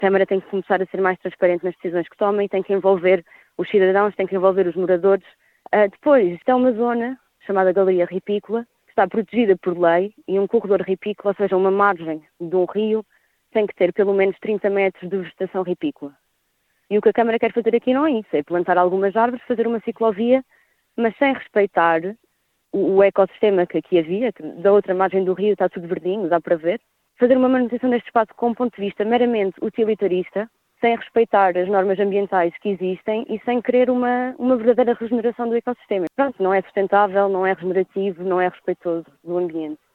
Câmara tem que começar a ser mais transparente nas decisões que toma e tem que envolver os cidadãos, tem que envolver os moradores. Depois, isto é uma zona chamada Galeria Ripícola, que está protegida por lei, e um corredor ripícola, ou seja, uma margem de um rio, tem que ter pelo menos 30 metros de vegetação ripícola. E o que a Câmara quer fazer aqui não é isso, é plantar algumas árvores, fazer uma ciclovia, mas sem respeitar o ecossistema que aqui havia, que da outra margem do rio está tudo verdinho, dá para ver. Fazer uma manutenção deste espaço com um ponto de vista meramente utilitarista, sem respeitar as normas ambientais que existem e sem querer uma verdadeira regeneração do ecossistema. Pronto, não é sustentável, não é regenerativo, não é respeitoso do ambiente.